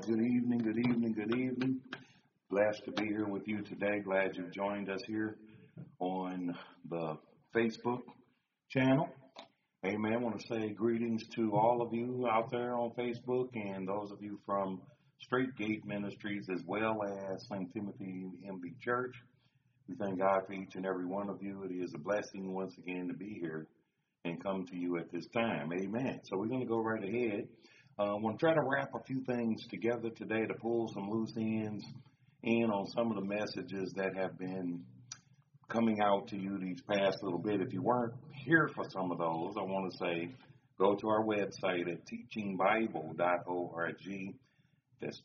Good evening, good evening, good evening. Blessed to be here with you today. Glad you've joined us here on the Facebook channel. Amen. I want to say greetings to all of you out there on Facebook and those of you from Straight Gate Ministries as well as St. Timothy MB Church. We thank God for each and every one of you. It is a blessing once again to be here and come to you at this time. Amen. So we're going to go right ahead. I want to try to wrap a few things together today to pull some loose ends in on some of the messages that have been coming out to you these past little bit. If you weren't here for some of those, I want to say go to our website at teachingbible.org. That's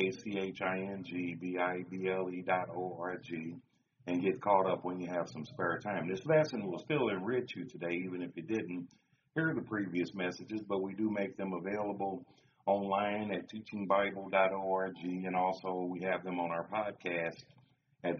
teachingbible.org, and get caught up when you have some spare time. This lesson will still enrich you today, even if you didn't hear the previous messages, but we do make them available online at teachingbible.org, and also we have them on our podcast at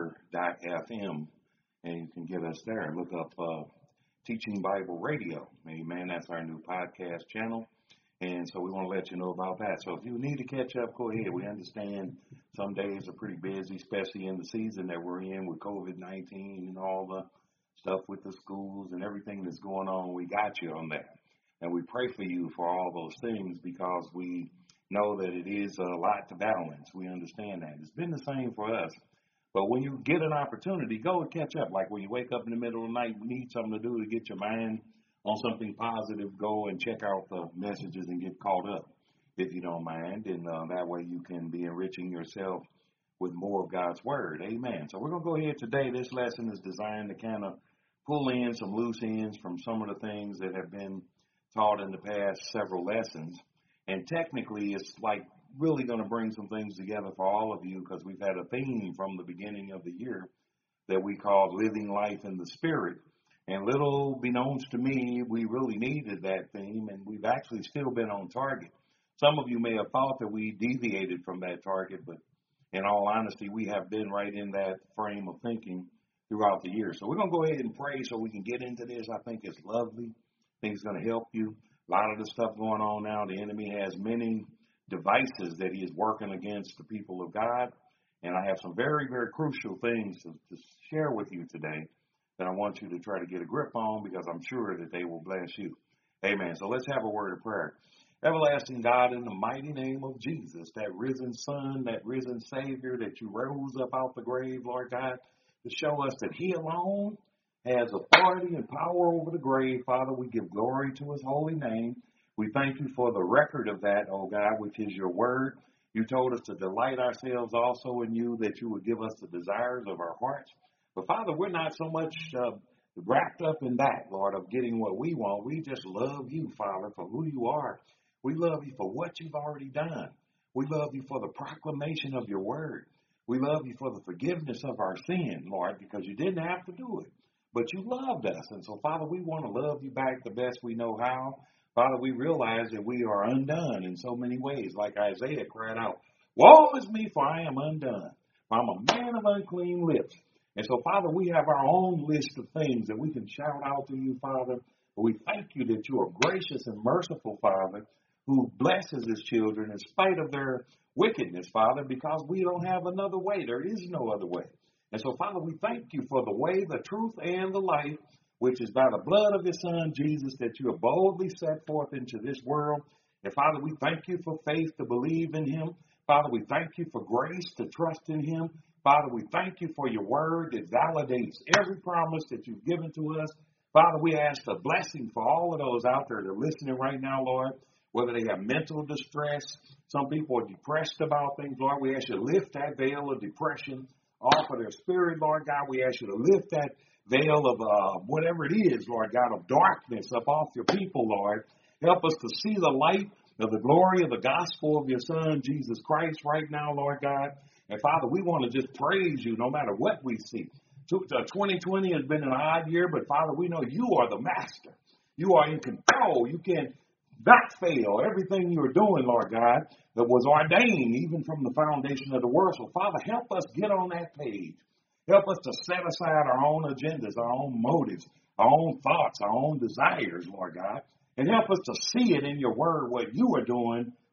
anchor.fm, and you can get us there. Look up Teaching Bible Radio. Amen. That's our new podcast channel, and so we want to let you know about that. So if you need to catch up, go ahead. We understand some days are pretty busy, especially in the season that we're in with COVID-19 and all the stuff with the schools and everything that's going on. We got you on that. And we pray for you for all those things because we know that it is a lot to balance. We understand that. It's been the same for us. But when you get an opportunity, go and catch up. Like when you wake up in the middle of the night, you need something to do to get your mind on something positive, go and check out the messages and get caught up, if you don't mind. And that way you can be enriching yourself with more of God's Word. Amen. So we're going to go ahead today. This lesson is designed to kind of pull in some loose ends from some of the things that have been taught in the past several lessons. And technically, it's like really going to bring some things together for all of you because we've had a theme from the beginning of the year that we called Living Life in the Spirit. And little beknownst to me, we really needed that theme, and we've actually still been on target. Some of you may have thought that we deviated from that target, but in all honesty, we have been right in that frame of thinking throughout the year. So we're going to go ahead and pray so we can get into this. I think it's lovely. I think it's going to help you. A lot of the stuff going on now, the enemy has many devices that he is working against the people of God. And I have some very, very crucial things to share with you today that I want you to try to get a grip on because I'm sure that they will bless you. Amen. So let's have a word of prayer. Everlasting God, in the mighty name of Jesus, that risen Son, that risen Savior, that you rose up out the grave, Lord God, to show us that he alone has authority and power over the grave. Father, we give glory to his holy name. We thank you for the record of that, oh God, which is your word. You told us to delight ourselves also in you, that you would give us the desires of our hearts. But Father, we're not so much wrapped up in that, Lord, of getting what we want. We just love you, Father, for who you are. We love you for what you've already done. We love you for the proclamation of your word. We love you for the forgiveness of our sin, Lord, because you didn't have to do it, but you loved us. And so, Father, we want to love you back the best we know how. Father, we realize that we are undone in so many ways, like Isaiah cried out, "Woe is me, for I am undone, for I'm a man of unclean lips." And so, Father, we have our own list of things that we can shout out to you, Father. But we thank you that you are gracious and merciful, Father, who blesses his children in spite of their wickedness, Father, because we don't have another way. There is no other way. And so, Father, we thank you for the way, the truth, and the life, which is by the blood of your Son, Jesus, that you have boldly set forth into this world. And, Father, we thank you for faith to believe in him. Father, we thank you for grace to trust in him. Father, we thank you for your word that validates every promise that you've given to us. Father, we ask a blessing for all of those out there that are listening right now, Lord, whether they have mental distress. Some people are depressed about things, Lord. We ask you to lift that veil of depression off of their spirit, Lord God. We ask you to lift that veil of whatever it is, Lord God, of darkness up off your people, Lord. Help us to see the light of the glory of the gospel of your Son, Jesus Christ, right now, Lord God. And, Father, we want to just praise you no matter what we see. 2020 has been an odd year, but, Father, we know you are the master. You are in control. You can not fail. Everything you're doing, Lord God, that was ordained even from the foundation of the world. So, Father, help us get on that page. Help us to set aside our own agendas, our own motives, our own thoughts, our own desires, Lord God, and help us to see it in your word what you are doing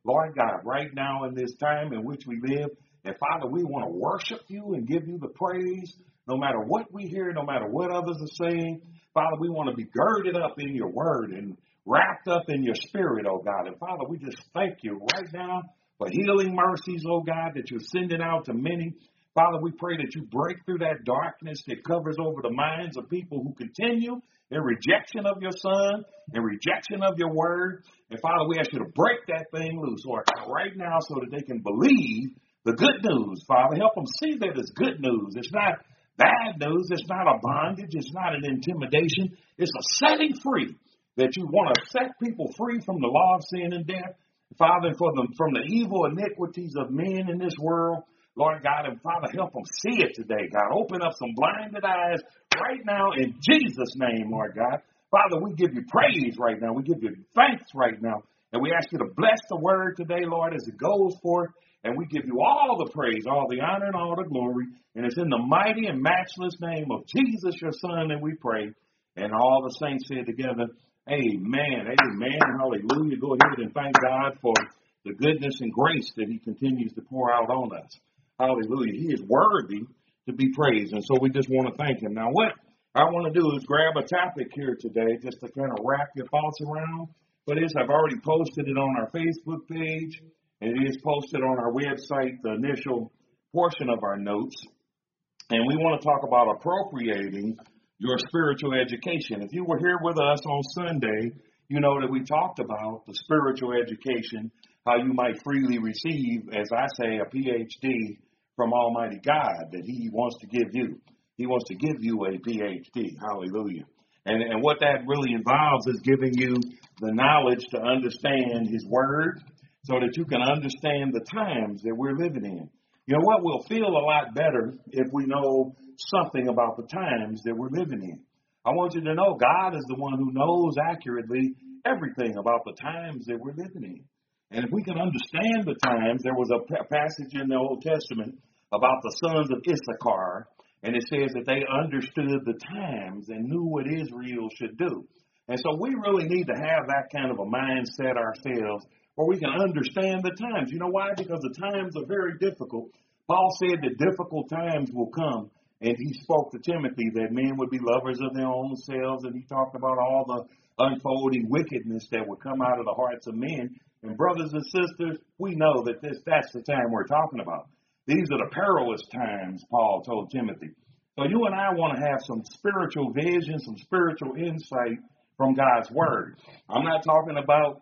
Lord God, right now in this time in which we live. And Father, we want to worship you and give you the praise no matter what we hear, no matter what others are saying. Father, we want to be girded up in your word and wrapped up in your spirit, oh God. And Father, we just thank you right now for healing mercies, oh God, that you're sending out to many. Father, we pray that you break through that darkness that covers over the minds of people who continue in rejection of your son, in rejection of your word. And Father, we ask you to break that thing loose, Lord, right now so that they can believe the good news. Father, help them see that it's good news. It's not bad news. It's not a bondage. It's not an intimidation. It's a setting free, that you want to set people free from the law of sin and death. Father, from the evil iniquities of men in this world, Lord God, and Father, help them see it today, God. Open up some blinded eyes right now in Jesus' name, Lord God. Father, we give you praise right now. We give you thanks right now. And we ask you to bless the word today, Lord, as it goes forth. And we give you all the praise, all the honor, and all the glory. And it's in the mighty and matchless name of Jesus, your Son, that we pray. And all the saints said together, amen, amen, hallelujah. Go ahead and thank God for the goodness and grace that he continues to pour out on us. Hallelujah. He is worthy to be praised. And so we just want to thank him. Now, what I want to do is grab a topic here today just to kind of wrap your thoughts around. But I've already posted it on our Facebook page. And it is posted on our website, the initial portion of our notes. And we want to talk about appropriating your spiritual education. If you were here with us on Sunday, you know that we talked about the spiritual education, how you might freely receive, as I say, a PhD from Almighty God that he wants to give you. He wants to give you a PhD. Hallelujah. And what that really involves is giving you the knowledge to understand his word, so that you can understand the times that we're living in. You know what? We'll feel a lot better if we know something about the times that we're living in. I want you to know God is the one who knows accurately everything about the times that we're living in. And if we can understand the times, there was a passage in the Old Testament about the sons of Issachar, and it says that they understood the times and knew what Israel should do. And so we really need to have that kind of a mindset ourselves, where we can understand the times. You know why? Because the times are very difficult. Paul said that difficult times will come, and he spoke to Timothy that men would be lovers of their own selves, and he talked about all the unfolding wickedness that would come out of the hearts of men. And brothers and sisters, we know that that's the time we're talking about. These are the perilous times, Paul told Timothy. So you and I want to have some spiritual vision, some spiritual insight from God's word. I'm not talking about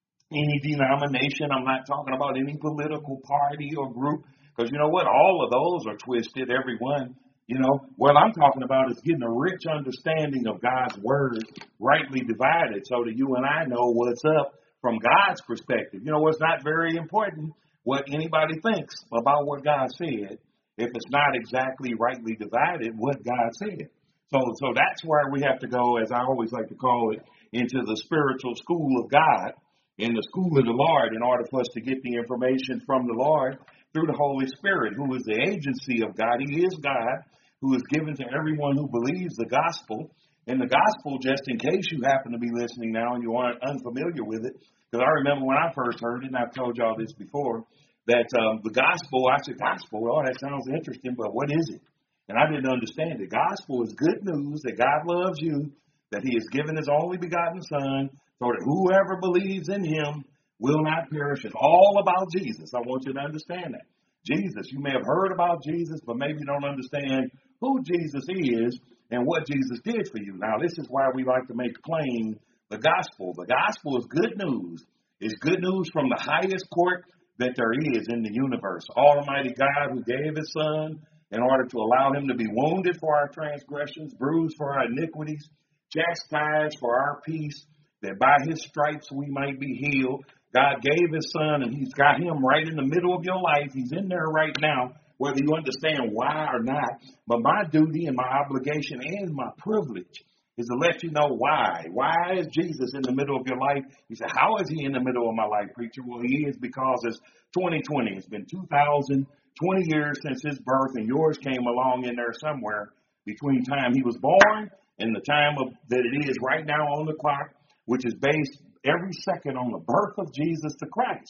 any denomination. I'm not talking about any political party or group, because you know what? All of those are twisted, every one. You know, what I'm talking about is getting a rich understanding of God's word, rightly divided, so that you and I know what's up from God's perspective. You know, it's not very important what anybody thinks about what God said if it's not exactly rightly divided what God said. So that's where we have to go, as I always like to call it, into the spiritual school of God, in the school of the Lord, in order for us to get the information from the Lord through the Holy Spirit, who is the agency of God. He is God, who is given to everyone who believes the gospel. And the gospel, just in case you happen to be listening now and you aren't unfamiliar with it, because I remember when I first heard it, and I've told y'all this before, that the gospel, I said, gospel, oh, that sounds interesting, but what is it? And I didn't understand it. Gospel is good news that God loves you, that he has given his only begotten son, so that whoever believes in him will not perish. It's all about Jesus. I want you to understand that. Jesus, you may have heard about Jesus, but maybe you don't understand who Jesus is and what Jesus did for you. Now, this is why we like to make plain the gospel. The gospel is good news. It's good news from the highest court that there is in the universe. Almighty God, who gave his son in order to allow him to be wounded for our transgressions, bruised for our iniquities, chastised for our peace, that by his stripes we might be healed. God gave his son, and he's got him right in the middle of your life. He's in there right now, whether you understand why or not. But my duty and my obligation and my privilege is to let you know why. Why is Jesus in the middle of your life? You say, how is he in the middle of my life, preacher? Well, he is because it's 2020. It's been 2020 years since his birth, and yours came along in there somewhere between time he was born and the time that it is right now on the clock, which is based every second on the birth of Jesus to Christ.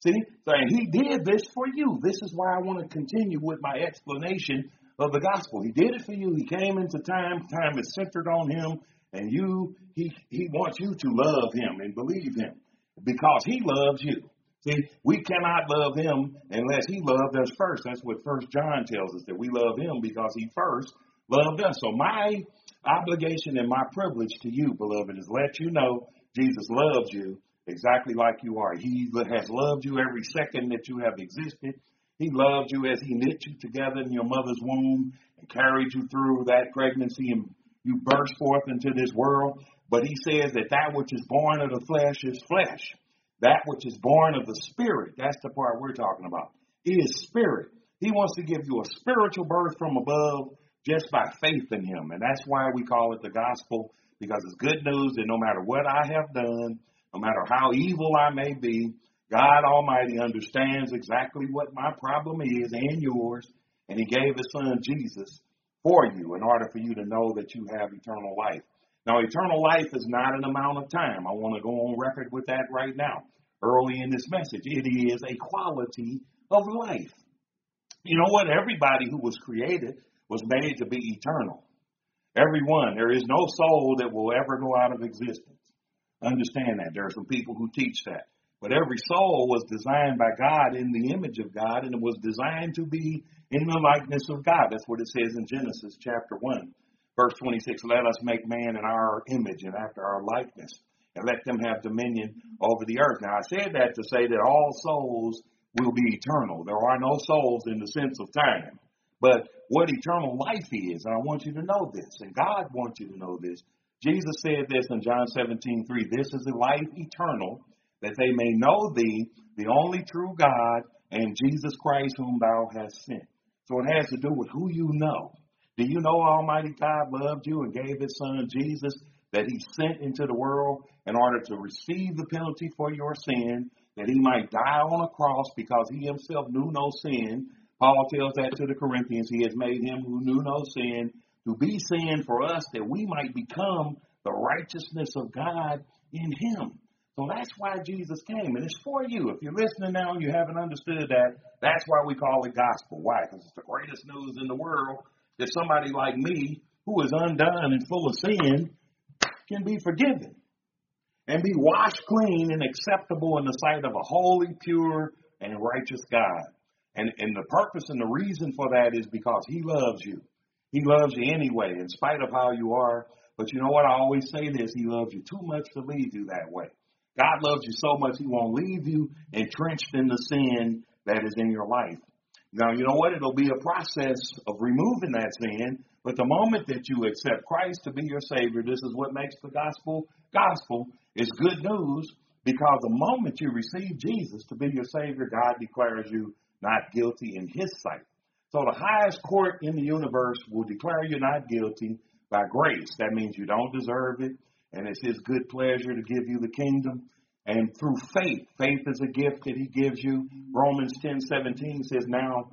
See, so, and he did this for you. This is why I want to continue with my explanation of the gospel. He did it for you. He came into time. Time is centered on him. And he wants you to love him and believe him because he loves you. See, we cannot love him unless he loved us first. That's what 1 John tells us, that we love him because he first loved us. So my obligation and my privilege to you, beloved, is let you know Jesus loves you exactly like you are. He has loved you every second that you have existed. He loved you as he knit you together in your mother's womb and carried you through that pregnancy, and you burst forth into this world. But he says that which is born of the flesh is flesh. That which is born of the spirit, that's the part we're talking about, is spirit. He wants to give you a spiritual birth from above just by faith in him. And that's why we call it the gospel, because it's good news that no matter what I have done, no matter how evil I may be, God Almighty understands exactly what my problem is and yours. And he gave his son Jesus for you in order for you to know that you have eternal life. Now, eternal life is not an amount of time. I want to go on record with that right now, early in this message. It is a quality of life. You know what? Everybody who was created was made to be eternal. Everyone. There is no soul that will ever go out of existence. Understand that. There are some people who teach that. But every soul was designed by God in the image of God, and it was designed to be in the likeness of God. That's what it says in Genesis chapter 1, verse 26. Let us make man in our image and after our likeness, and let them have dominion over the earth. Now, I said that to say that all souls will be eternal. There are no souls in the sense of time. But what eternal life is, and I want you to know this, and God wants you to know this. Jesus said this in John 17:3. This is the life eternal, that they may know thee, the only true God, and Jesus Christ whom thou hast sent. So it has to do with who you know. Do you know Almighty God loved you and gave his son Jesus that he sent into the world in order to receive the penalty for your sin, that he might die on a cross because he himself knew no sin? Paul tells that to the Corinthians. He has made him who knew no sin to be sin for us, that we might become the righteousness of God in him. So that's why Jesus came, and it's for you. If you're listening now and you haven't understood that, that's why we call it gospel. Why? Because it's the greatest news in the world that somebody like me, who is undone and full of sin, can be forgiven and be washed clean and acceptable in the sight of a holy, pure, and righteous God. And the purpose and the reason for that is because he loves you. He loves you anyway, in spite of how you are. But you know what? I always say this. He loves you too much to leave you that way. God loves you so much he won't leave you entrenched in the sin that is in your life. Now, you know what? It'll be a process of removing that sin. But the moment that you accept Christ to be your Savior, this is what makes the gospel gospel. It's good news, because the moment you receive Jesus to be your Savior, God declares you not guilty in his sight. So the highest court in the universe will declare you not guilty by grace. That means you don't deserve it, and it's his good pleasure to give you the kingdom. And through faith, faith is a gift that he gives you. Romans 10:17 says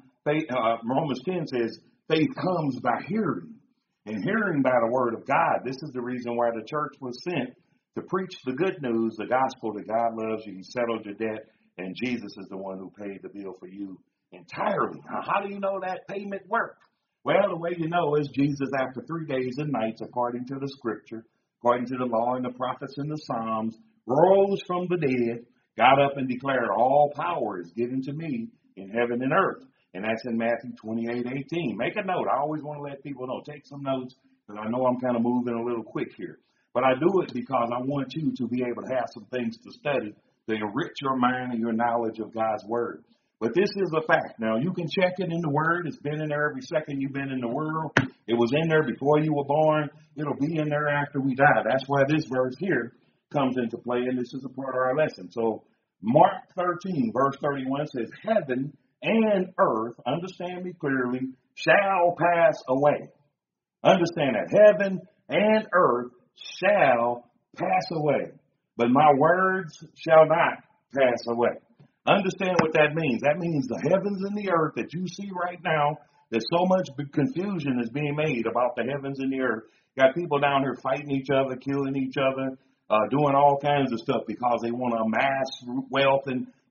Romans 10 says, faith comes by hearing, and hearing by the word of God. This is the reason why the church was sent, to preach the good news, the gospel that God loves you, he settled your debt, and Jesus is the one who paid the bill for you entirely. Now, how do you know that payment worked? Well, the way you know is Jesus, after 3 days and nights, according to the scripture, according to the law and the prophets and the Psalms, rose from the dead, got up and declared, all power is given to me in heaven and earth. And that's in Matthew 28:18. Make a note. I always want to let people know. Take some notes, because I know I'm kind of moving a little quick here. But I do it because I want you to be able to have some things to study to enrich your mind and your knowledge of God's word. But this is a fact. Now, you can check it in the word. It's been in there every second you've been in the world. It was in there before you were born. It'll be in there after we die. That's why this verse here comes into play, and this is a part of our lesson. So Mark 13, verse 31 says, heaven and earth, understand me clearly, shall pass away. Understand that. Heaven and earth shall pass away, but my words shall not pass away. Understand what that means. That means the heavens and the earth that you see right now, there's so much confusion is being made about the heavens and the earth. Got people down here fighting each other, killing each other, doing all kinds of stuff because they want to amass wealth and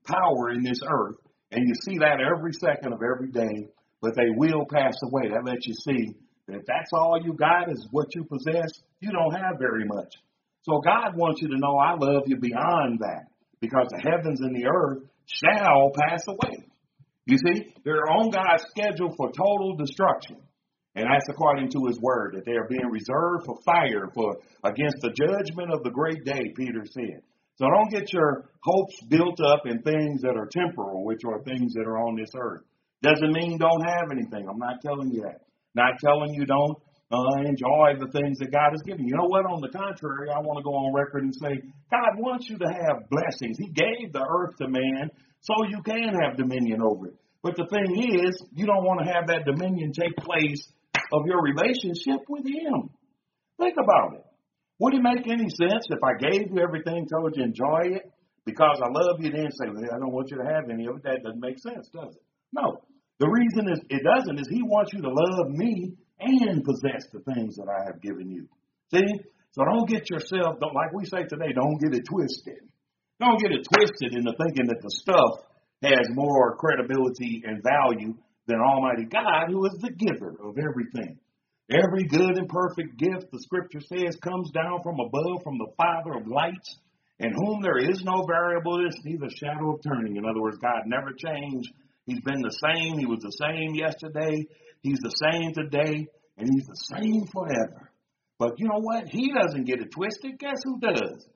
power in this earth, and you see that every second of every day, but they will pass away. That lets you see that if that's all you got is what you possess, you don't have very much. So God wants you to know I love you beyond that, because the heavens and the earth shall pass away. You see, they're on God's schedule for total destruction. And that's according to his word, that they are being reserved for fire against the judgment of the great day, Peter said. So don't get your hopes built up in things that are temporal, which are things that are on this earth. Doesn't mean don't have anything. I'm not telling you that. Not telling you don't enjoy the things that God has given you. You know what? On the contrary, I want to go on record and say, God wants you to have blessings. He gave the earth to man so you can have dominion over it. But the thing is, you don't want to have that dominion take place of your relationship with him. Think about it. Would it make any sense if I gave you everything, told you enjoy it, because I love you, then say, well, I don't want you to have any of it? That doesn't make sense, does it? No. The reason it doesn't is he wants you to love me and possess the things that I have given you. See? So don't get yourself, like we say today, don't get it twisted. Don't get it twisted into thinking that the stuff has more credibility and value than Almighty God, who is the giver of everything. Every good and perfect gift, the scripture says, comes down from above, from the Father of lights, in whom there is no variableness, neither shadow of turning. In other words, God never changed. He's been the same. He was the same yesterday. He's the same today. And he's the same forever. But you know what? He doesn't get it twisted. Guess who does?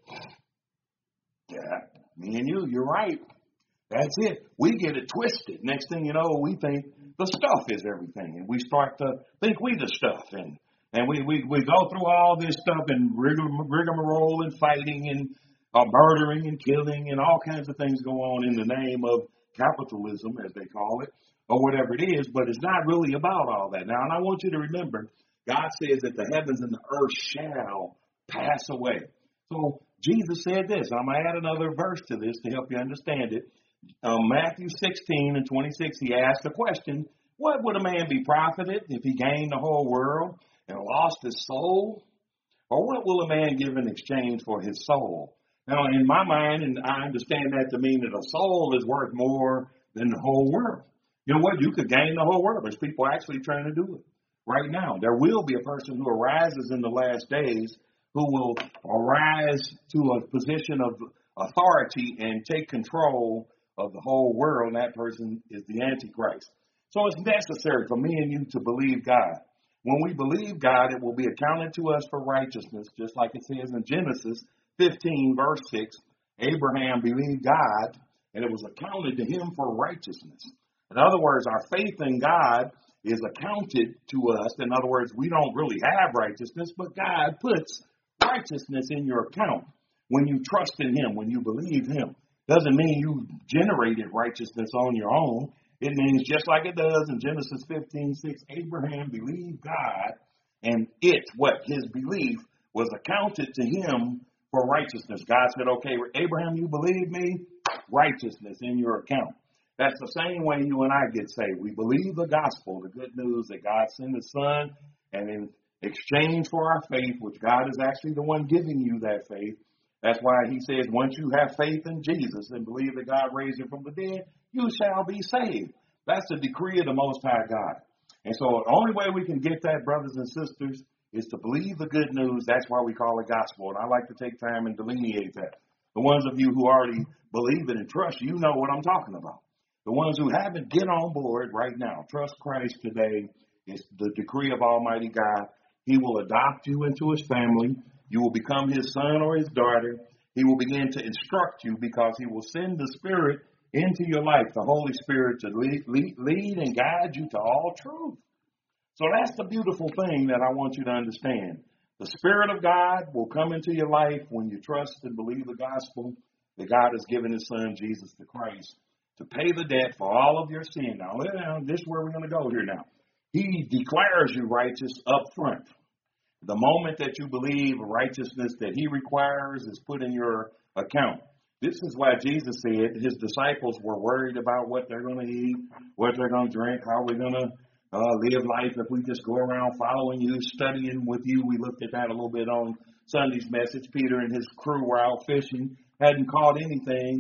Yeah, me and you're right. That's it. We get it twisted. Next thing you know, we think the stuff is everything. And we start to think we the stuff. And we go through all this stuff and rigmarole and fighting and murdering and killing and all kinds of things go on in the name of capitalism, as they call it, or whatever it is. But it's not really about all that. Now, and I want you to remember, God says that the heavens and the earth shall pass away. So Jesus said this. I'm going to add another verse to this to help you understand it. Matthew 16 and 26, he asked a question, what would a man be profited if he gained the whole world and lost his soul? Or what will a man give in exchange for his soul? Now, in my mind, and I understand that to mean that a soul is worth more than the whole world. You know what? You could gain the whole world. There's people actually trying to do it right now. There will be a person who arises in the last days who will arise to a position of authority and take control of the whole world, and that person is the Antichrist. So it's necessary for me and you to believe God. When we believe God, it will be accounted to us for righteousness, just like it says in Genesis 15, verse 6. Abraham believed God, and it was accounted to him for righteousness. In other words, our faith in God is accounted to us. In other words, we don't really have righteousness, but God puts righteousness in your account when you trust in him, when you believe him. Doesn't mean you generated righteousness on your own. It means just like it does in Genesis 15:6, Abraham believed God, and his belief was accounted to him for righteousness. God said, okay, Abraham, you believe me? Righteousness in your account. That's the same way you and I get saved. We believe the gospel, the good news that God sent his son, and in exchange for our faith, which God is actually the one giving you that faith. That's why he says, once you have faith in Jesus and believe that God raised him from the dead, you shall be saved. That's the decree of the Most High God. And so the only way we can get that, brothers and sisters, is to believe the good news. That's why we call it gospel. And I like to take time and delineate that. The ones of you who already believe it and trust, you know what I'm talking about. The ones who haven't, get on board right now. Trust Christ today. It's the decree of Almighty God. He will adopt you into his family. You will become his son or his daughter. He will begin to instruct you because he will send the Spirit into your life, the Holy Spirit, to lead and guide you to all truth. So that's the beautiful thing that I want you to understand. The Spirit of God will come into your life when you trust and believe the gospel that God has given his son, Jesus the Christ, to pay the debt for all of your sin. Now, this is where we're going to go here now. He declares you righteous up front. The moment that you believe righteousness that he requires is put in your account. This is why Jesus said his disciples were worried about what they're going to eat, what they're going to drink, how we're going to live life if we just go around following you, studying with you. We looked at that a little bit on Sunday's message. Peter and his crew were out fishing, hadn't caught anything.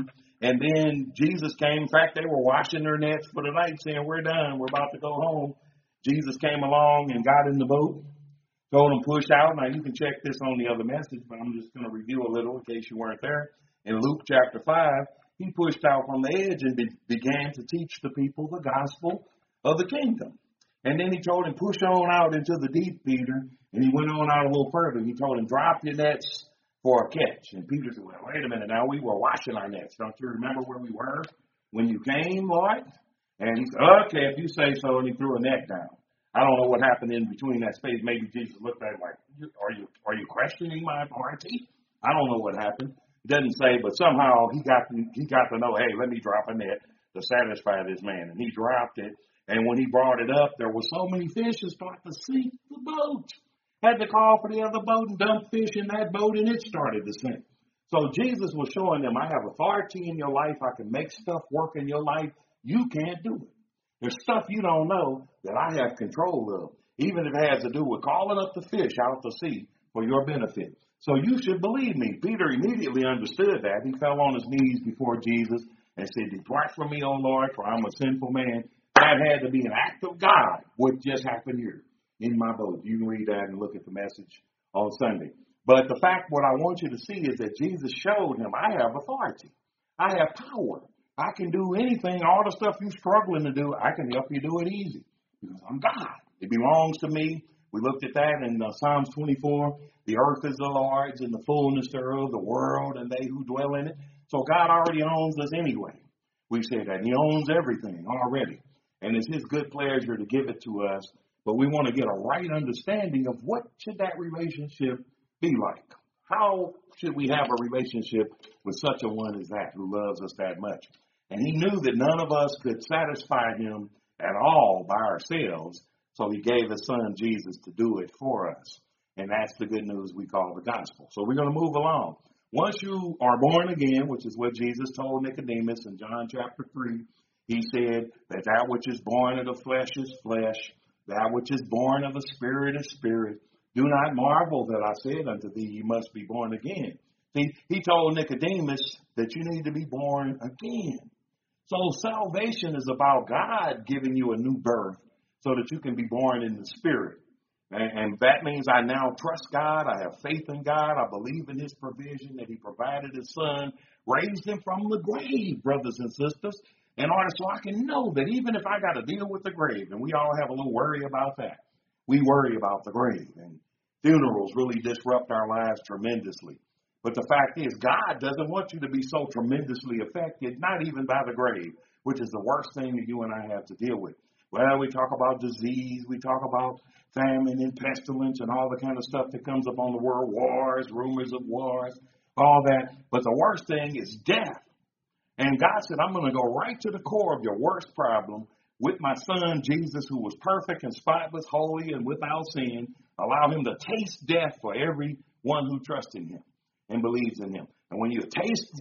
And then Jesus came. In fact, they were washing their nets for the night, saying, we're done. We're about to go home. Jesus came along and got in the boat, told them push out. Now, you can check this on the other message, but I'm just going to review a little in case you weren't there. In Luke chapter 5, he pushed out from the edge and began to teach the people the gospel of the kingdom. And then he told him, push on out into the deep, Peter. And he went on out a little further. He told him, drop your nets for a catch. And Peter said, well, wait a minute now. We were washing our nets. Don't you remember where we were when you came, Lord? And he said, okay, if you say so. And he threw a net down. I don't know what happened in between that space. Maybe Jesus looked at him like, are you questioning my authority? I don't know what happened. It doesn't say, but somehow he got to know, hey, let me drop a net to satisfy this man. And he dropped it. And when he brought it up, there were so many fish that started to sink the boat. Had to call for the other boat and dump fish in that boat, and it started to sink. So Jesus was showing them, I have authority in your life. I can make stuff work in your life. You can't do it. There's stuff you don't know that I have control of, even if it has to do with calling up the fish out to sea for your benefit. So you should believe me. Peter immediately understood that. He fell on his knees before Jesus and said, depart from me, O Lord, for I'm a sinful man. That had to be an act of God, what just happened here in my boat. You can read that and look at the message on Sunday. But the fact, what I want you to see is that Jesus showed him, I have authority. I have power. I can do anything, all the stuff you're struggling to do, I can help you do it easy because I'm God. It belongs to me. We looked at that in Psalms 24. The earth is the Lord's and the fullness thereof, the world and they who dwell in it. So God already owns us anyway. We said that. He owns everything already. And it's his good pleasure to give it to us. But we want to get a right understanding of what should that relationship be like. How should we have a relationship with such a one as that who loves us that much? And he knew that none of us could satisfy him at all by ourselves. So he gave his son Jesus to do it for us. And that's the good news we call the gospel. So we're going to move along. Once you are born again, which is what Jesus told Nicodemus in John chapter 3, he said that which is born of the flesh is flesh, that which is born of the spirit is spirit. Do not marvel that I said unto thee, you must be born again. See, he told Nicodemus that you need to be born again. So salvation is about God giving you a new birth so that you can be born in the spirit. And that means I now trust God. I have faith in God. I believe in his provision that he provided his son, raised him from the grave, brothers and sisters, in order so I can know that even if I got to deal with the grave, and we all have a little worry about that. We worry about the grave, and funerals really disrupt our lives tremendously. But the fact is, God doesn't want you to be so tremendously affected, not even by the grave, which is the worst thing that you and I have to deal with. Well, we talk about disease, we talk about famine and pestilence and all the kind of stuff that comes upon the world, wars, rumors of wars, all that. But the worst thing is death. And God said, I'm going to go right to the core of your worst problem with my son, Jesus, who was perfect and spotless, holy, and without sin. Allow him to taste death for everyone who trusts in him and believes in him. And when you taste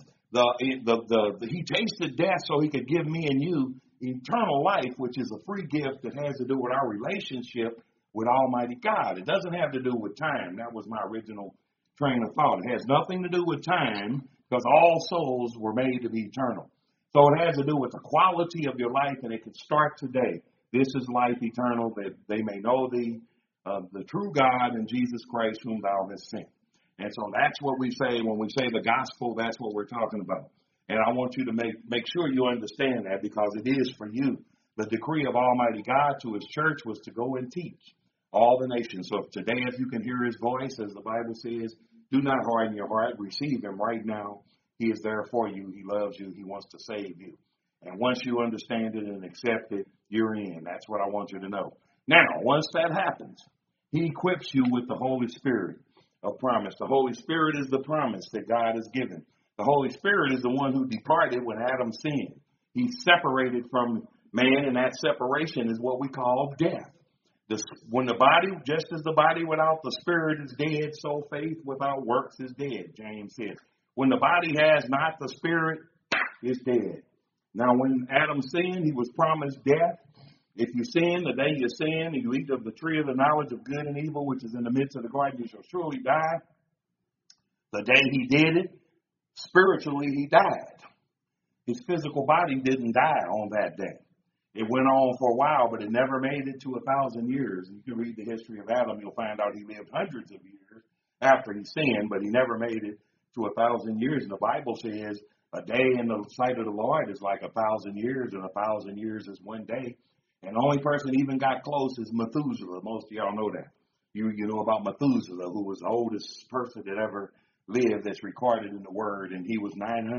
he tasted death so he could give me and you eternal life, which is a free gift that has to do with our relationship with Almighty God. It doesn't have to do with time. That was my original train of thought. It has nothing to do with time because all souls were made to be eternal. So it has to do with the quality of your life, and it can start today. This is life eternal, that they may know the true God and Jesus Christ whom thou hast sent. And so that's what we say when we say the gospel. That's what we're talking about. And I want you to make sure you understand that because it is for you. The decree of Almighty God to his church was to go and teach all the nations. So today, if you can hear his voice, as the Bible says, do not harden your heart. Receive him right now. He is there for you. He loves you. He wants to save you. And once you understand it and accept it, you're in. That's what I want you to know. Now, once that happens, he equips you with the Holy Spirit of promise. The Holy Spirit is the promise that God has given. The Holy Spirit is the one who departed when Adam sinned. He separated from man, and that separation is what we call death. When the body, just as the body without the spirit is dead, so faith without works is dead, James says. When the body has not the spirit, it's dead. Now, when Adam sinned, he was promised death. If you sin, the day you sin, and you eat of the tree of the knowledge of good and evil, which is in the midst of the garden, you shall surely die. The day he did it, spiritually he died. His physical body didn't die on that day. It went on for a while, but it never made it to 1,000 years. You can read the history of Adam, you'll find out he lived hundreds of years after he sinned, but he never made it to 1,000 years. And the Bible says a day in the sight of the Lord is like 1,000 years, and 1,000 years is one day. And the only person even got close is Methuselah. Most of y'all know that. You know about Methuselah, who was the oldest person that ever lived that's recorded in the Word, and he was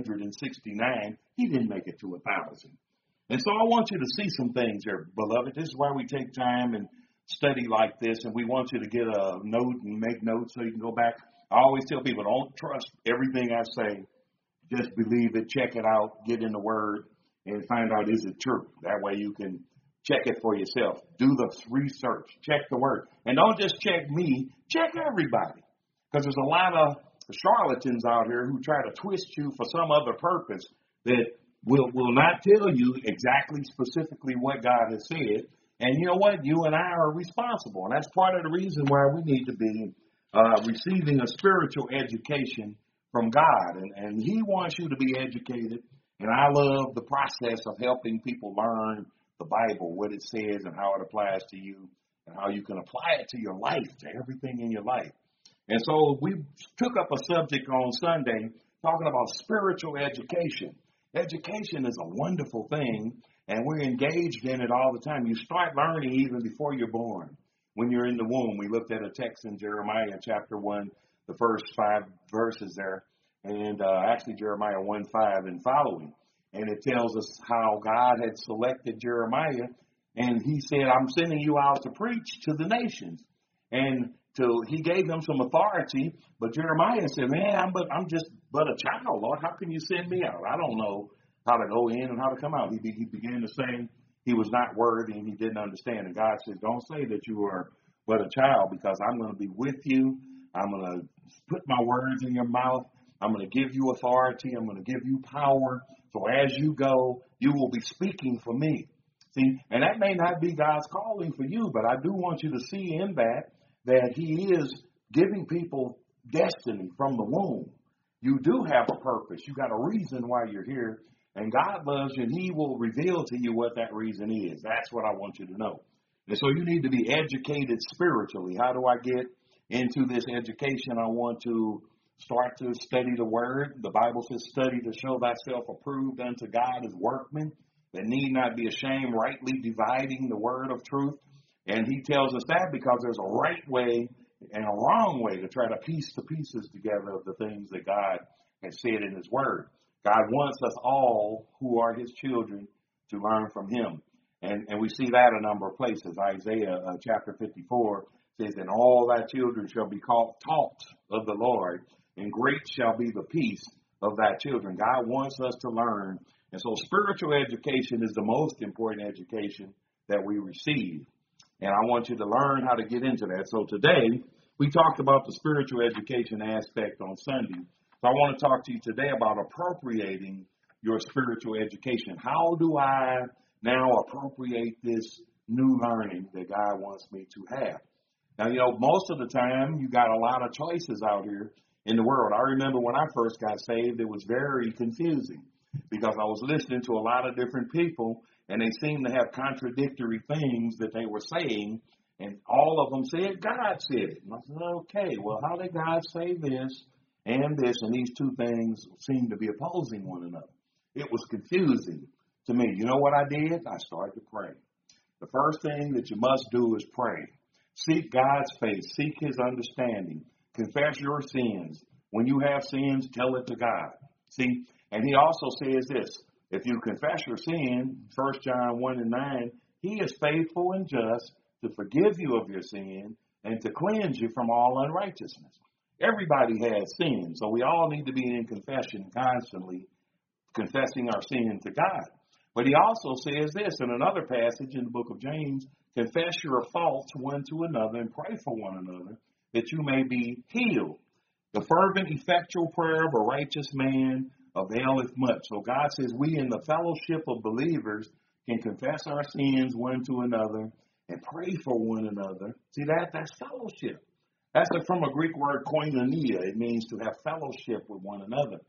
969. He didn't make it to 1,000. And so I want you to see some things here, beloved. This is why we take time and study like this, and we want you to get a note and make notes so you can go back. I always tell people, don't trust everything I say. Just believe it, check it out, get in the Word, and find out, is it true? That way you can check it for yourself. Do the research. Check the Word. And don't just check me, check everybody. Because there's a lot of charlatans out here who try to twist you for some other purpose that will not tell you exactly specifically what God has said. And you know what? You and I are responsible. And that's part of the reason why we need to be receiving a spiritual education from God. And He wants you to be educated. And I love the process of helping people learn the Bible, what it says and how it applies to you and how you can apply it to your life, to everything in your life. And so we took up a subject on Sunday talking about spiritual education. Education is a wonderful thing, and we're engaged in it all the time. You start learning even before you're born. When you're in the womb, we looked at a text in Jeremiah chapter 1, the first 5 verses there, and actually Jeremiah 1:5 and following. And it tells us how God had selected Jeremiah, and he said, I'm sending you out to preach to the nations. And he gave him some authority, but Jeremiah said, man, I'm just but a child, Lord. How can you send me out? I don't know how to go in and how to come out. He began to say he was not worthy and he didn't understand. And God says, don't say that you are but a child, because I'm going to be with you. I'm going to put my words in your mouth. I'm going to give you authority. I'm going to give you power. So as you go, you will be speaking for me. See, and that may not be God's calling for you, but I do want you to see in that He is giving people destiny from the womb. You do have a purpose. You got a reason why you're here, and God loves you, and He will reveal to you what that reason is. That's what I want you to know. And so you need to be educated spiritually. How do I get into this education? I want to start to study the Word. The Bible says, study to show thyself approved unto God as workmen that need not be ashamed, rightly dividing the word of truth. And He tells us that because there's a right way and a wrong way to try to piece the pieces together of the things that God has said in His Word. God wants us all who are His children to learn from Him. And we see that a number of places. Isaiah chapter 54 says, and all thy children shall be taught of the Lord, and great shall be the peace of thy children. God wants us to learn. And so spiritual education is the most important education that we receive. And I want you to learn how to get into that. So today, we talked about the spiritual education aspect on Sunday. So I want to talk to you today about appropriating your spiritual education. How do I now appropriate this new learning that God wants me to have? Now, you know, most of the time, you got a lot of choices out here in the world. I remember when I first got saved, it was very confusing because I was listening to a lot of different people, and they seemed to have contradictory things that they were saying, and all of them said God said it. And I said, okay, well, how did God say this and this? And these two things seem to be opposing one another. It was confusing to me. You know what I did? I started to pray. The first thing that you must do is pray. Seek God's face. Seek His understanding. Confess your sins. When you have sins, tell it to God. See, and He also says this, if you confess your sin, 1 John 1:9, He is faithful and just to forgive you of your sin and to cleanse you from all unrighteousness. Everybody has sin, so we all need to be in confession constantly, confessing our sin to God. But He also says this in another passage in the book of James, confess your faults one to another and pray for one another that you may be healed. The fervent, effectual prayer of a righteous man availeth much. So God says we in the fellowship of believers can confess our sins one to another and pray for one another. See, that's fellowship. That's from a Greek word koinonia. It means to have fellowship with one another.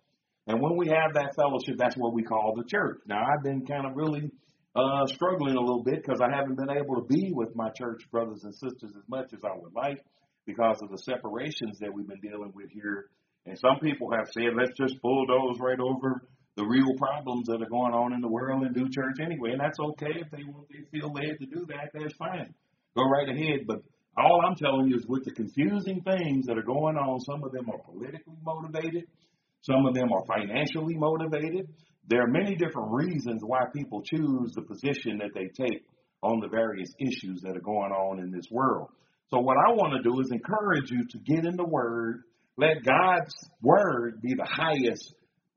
And when we have that fellowship, that's what we call the church. Now, I've been kind of really struggling a little bit because I haven't been able to be with my church brothers and sisters as much as I would like because of the separations that we've been dealing with here. And some people have said, let's just bulldoze right over the real problems that are going on in the world and do church anyway. And that's okay. If they feel led to do that, that's fine. Go right ahead. But all I'm telling you is with the confusing things that are going on, some of them are politically motivated. Some of them are financially motivated. There are many different reasons why people choose the position that they take on the various issues that are going on in this world. So what I want to do is encourage you to get in the Word. Let God's Word be the highest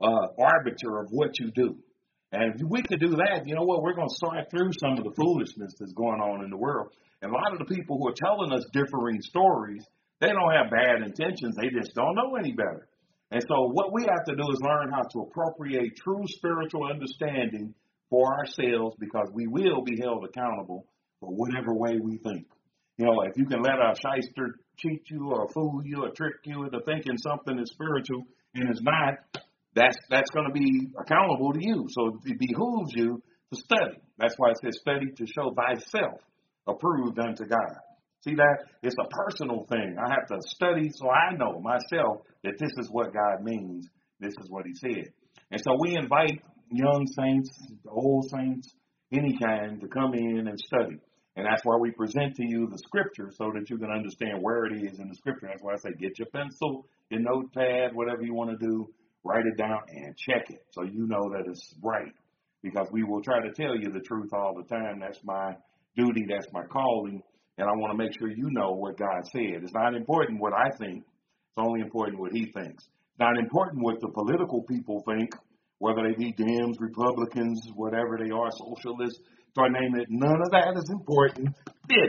arbiter of what you do. And if we could do that, you know what, we're going to sort through some of the foolishness that's going on in the world. And a lot of the people who are telling us differing stories, they don't have bad intentions. They just don't know any better. And so what we have to do is learn how to appropriate true spiritual understanding for ourselves, because we will be held accountable for whatever way we think. You know, if you can let a shyster cheat you or fool you or trick you into thinking something is spiritual and it's not, that's going to be accountable to you. So it behooves you to study. That's why it says study to show thyself approved unto God. See that? It's a personal thing. I have to study so I know myself that this is what God means. This is what he said. And so we invite young saints, old saints, any kind, to come in and study. And that's why we present to you the scripture so that you can understand where it is in the scripture. That's why I say get your pencil, your notepad, whatever you want to do, write it down and check it so you know that it's right. Because we will try to tell you the truth all the time. That's my duty. That's my calling. And I want to make sure you know what God said. It's not important what I think. It's only important what he thinks. It's not important what the political people think, whether they be Dems, Republicans, whatever they are, socialists, start naming it. None of that is important. This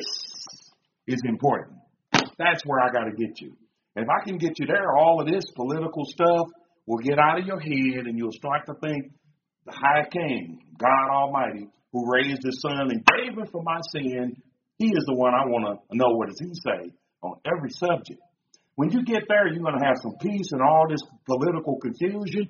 is important. That's where I got to get you. And if I can get you there, all of this political stuff will get out of your head and you'll start to think the high king, God Almighty, who raised his son and gave him for my sin, he is the one I want to know what does he say on every subject. When you get there, you're going to have some peace and all this political confusion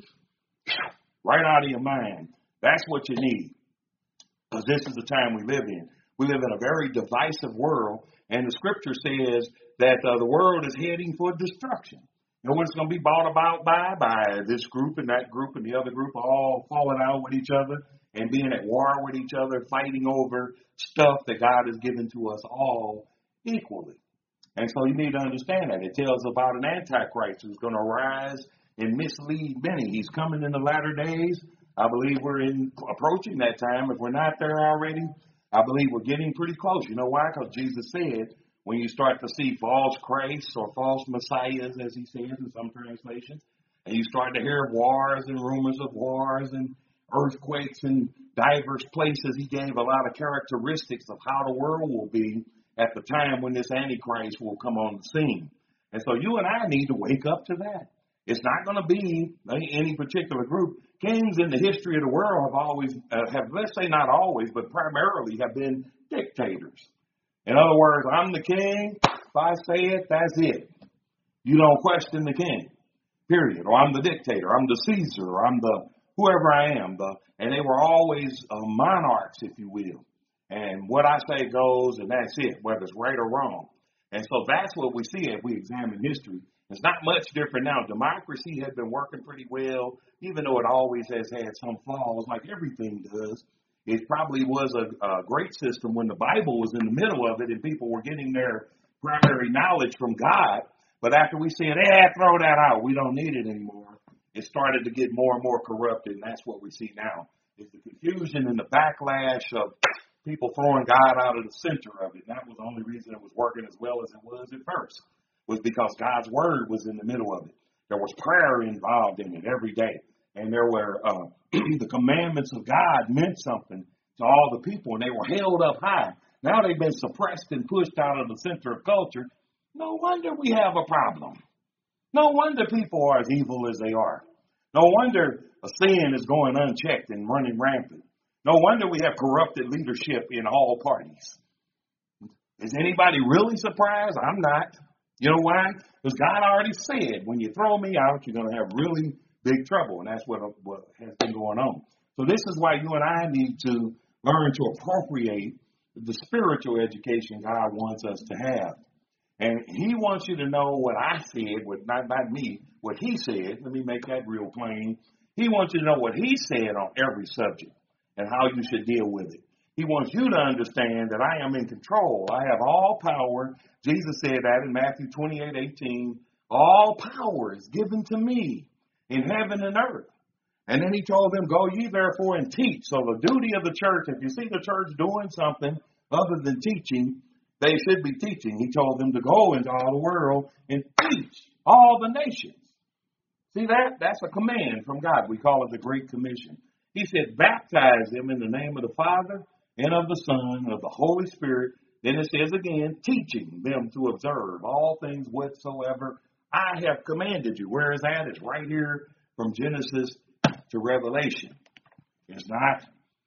right out of your mind. That's what you need, because this is the time we live in. We live in a very divisive world, and the scripture says that the world is heading for destruction. You know what it's going to be brought about by this group and that group and the other group all falling out with each other and being at war with each other, fighting over stuff that God has given to us all equally. And so you need to understand that. It tells about an antichrist who's going to rise and mislead many. He's coming in the latter days. I believe we're approaching that time. If we're not there already, I believe we're getting pretty close. You know why? Because Jesus said, when you start to see false Christs or false messiahs, as he says in some translations, and you start to hear wars and rumors of wars and earthquakes in diverse places, he gave a lot of characteristics of how the world will be at the time when this Antichrist will come on the scene. And so you and I need to wake up to that. It's not going to be any particular group. Kings in the history of the world have always, let's say not always, but primarily have been dictators. In other words, I'm the king. If I say it, that's it. You don't question the king, period. Or I'm the dictator. I'm the Caesar. Or I'm the whoever I am. And they were always monarchs, if you will. And what I say goes, and that's it, whether it's right or wrong. And so that's what we see if we examine history. It's not much different now. Democracy has been working pretty well, even though it always has had some flaws, like everything does. It probably was a great system when the Bible was in the middle of it and people were getting their primary knowledge from God. But after we said, throw that out, we don't need it anymore, it started to get more and more corrupted, and that's what we see now, is the confusion and the backlash of people throwing God out of the center of it. And that was the only reason it was working as well as it was at first, was because God's word was in the middle of it. There was prayer involved in it every day. And there were the commandments of God meant something to all the people, and they were held up high. Now they've been suppressed and pushed out of the center of culture. No wonder we have a problem. No wonder people are as evil as they are. No wonder a sin is going unchecked and running rampant. No wonder we have corrupted leadership in all parties. Is anybody really surprised? I'm not. You know why? Because God already said, when you throw me out, you're going to have really big trouble, and that's what has been going on. So this is why you and I need to learn to appropriate the spiritual education God wants us to have. And he wants you to know what I said, not me, what he said. Let me make that real plain. He wants you to know what he said on every subject and how you should deal with it. He wants you to understand that I am in control. I have all power. Jesus said that in Matthew 28:18. All power is given to me in heaven and earth. And then he told them, go ye therefore and teach. So the duty of the church, if you see the church doing something other than teaching, they should be teaching. He told them to go into all the world and teach all the nations. See that? That's a command from God. We call it the Great Commission. He said, baptize them in the name of the Father and of the Son and of the Holy Spirit. Then it says again, teaching them to observe all things whatsoever I have commanded you. Where is that? It's right here from Genesis to Revelation. It's not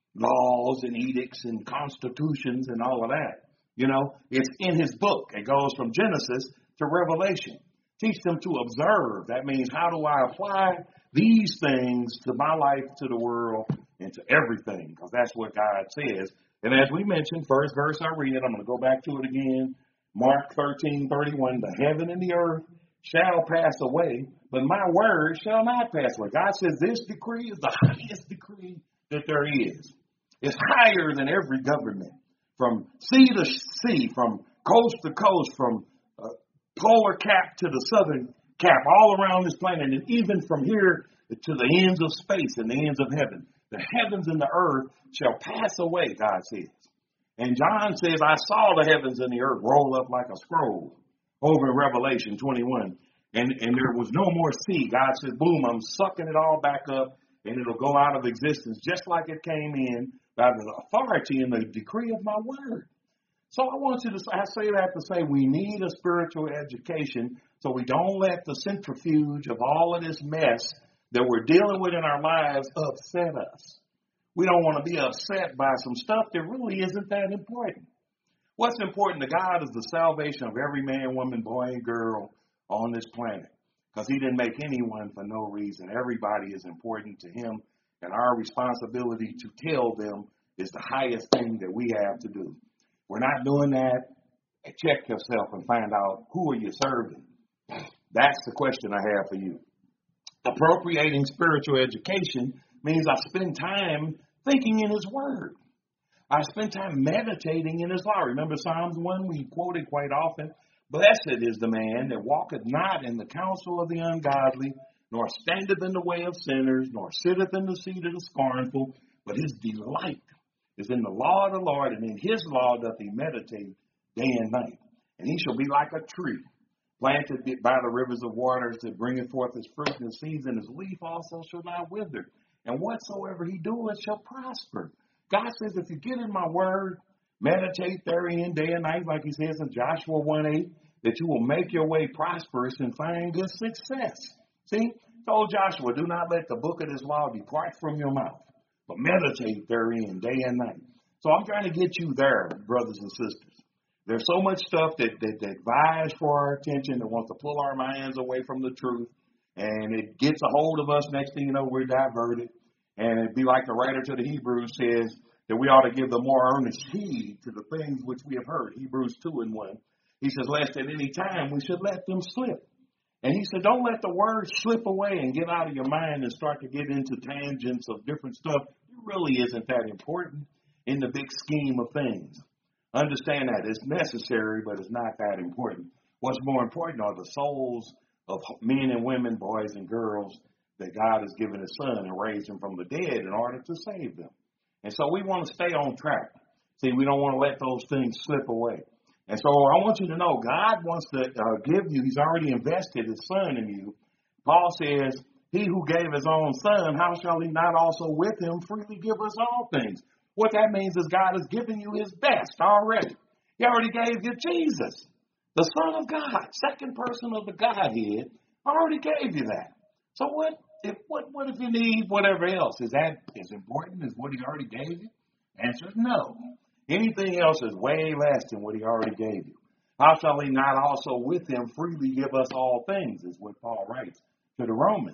laws and edicts and constitutions and all of that. You know, it's in his book. It goes from Genesis to Revelation. Teach them to observe. That means how do I apply these things to my life, to the world, and to everything? Because that's what God says. And as we mentioned, first verse I read, I'm going to go back to it again. Mark 13:31, the heaven and the earth shall pass away, but my word shall not pass away. God says this decree is the highest decree that there is. It's higher than every government. From sea to sea, from coast to coast, from polar cap to the southern cap, all around this planet, and even from here to the ends of space and the ends of heaven. The heavens and the earth shall pass away, God says. And John says, I saw the heavens and the earth roll up like a scroll over in Revelation 21. And there was no more sea. God says, boom, I'm sucking it all back up, and it'll go out of existence just like it came in by the authority and the decree of my word. So I want you to, I say that to say we need a spiritual education so we don't let the centrifuge of all of this mess that we're dealing with in our lives upset us. We don't want to be upset by some stuff that really isn't that important. What's important to God is the salvation of every man, woman, boy, and girl on this planet. Because he didn't make anyone for no reason. Everybody is important to him. And our responsibility to tell them is the highest thing that we have to do. We're not doing that. Check yourself and find out who are you serving. That's the question I have for you. Appropriating spiritual education means I spend time thinking in his word. I spend time meditating in his law. Remember Psalms 1 we quote it quite often. Blessed is the man that walketh not in the counsel of the ungodly, nor standeth in the way of sinners, nor sitteth in the seat of the scornful, but his delight is in the law of the Lord, and in his law doth he meditate day and night. And he shall be like a tree planted by the rivers of waters that bringeth forth his fruit in the season, his leaf also shall not wither. And whatsoever he doeth shall prosper. God says, if you get in my word, meditate therein day and night, like he says in Joshua 1:8, that you will make your way prosperous and find good success. See, told Joshua, do not let the book of this law depart from your mouth, but meditate therein day and night. So I'm trying to get you there, brothers and sisters. There's so much stuff that vies for our attention, that wants to pull our minds away from the truth, and it gets a hold of us. Next thing you know, we're diverted. And it'd be like the writer to the Hebrews says, that we ought to give the more earnest heed to the things which we have heard. Hebrews 2:1. He says, lest at any time we should let them slip. And he said, don't let the word slip away and get out of your mind and start to get into tangents of different stuff. It really isn't that important in the big scheme of things. Understand that it's necessary, but it's not that important. What's more important are the souls of men and women, boys and girls, that God has given his son and raised him from the dead in order to save them. And so we want to stay on track. See, we don't want to let those things slip away. And so I want you to know God wants to give you, he's already invested his son in you. Paul says, he who gave his own son, how shall he not also with him freely give us all things? What that means is God has given you his best already. He already gave you Jesus, the Son of God, second person of the Godhead. I already gave you that. So what if you need whatever else? Is that as important as what he already gave you? Answer is no. Anything else is way less than what he already gave you. How shall he not also with him freely give us all things, is what Paul writes to the Romans.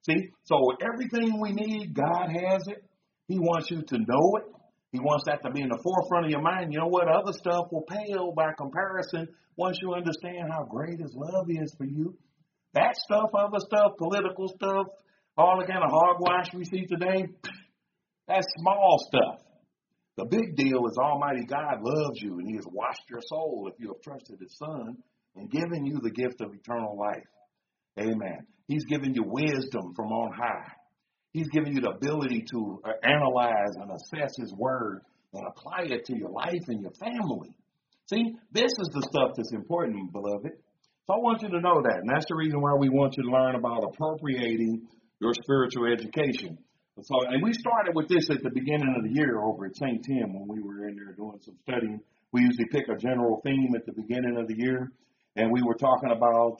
See, so everything we need, God has it. He wants you to know it. He wants that to be in the forefront of your mind. You know what? Other stuff will pale by comparison once you understand how great His love is for you. That stuff, other stuff, political stuff, all the kind of hogwash we see today, that's small stuff. The big deal is Almighty God loves you, and He has washed your soul if you have trusted His Son and given you the gift of eternal life. Amen. He's given you wisdom from on high. He's given you the ability to analyze and assess His Word and apply it to your life and your family. See, this is the stuff that's important, beloved. So I want you to know that, and that's the reason why we want you to learn about appropriating your spiritual education. So, and we started with this at the beginning of the year over at St. Tim when we were in there doing some studying. We usually pick a general theme at the beginning of the year, and we were talking about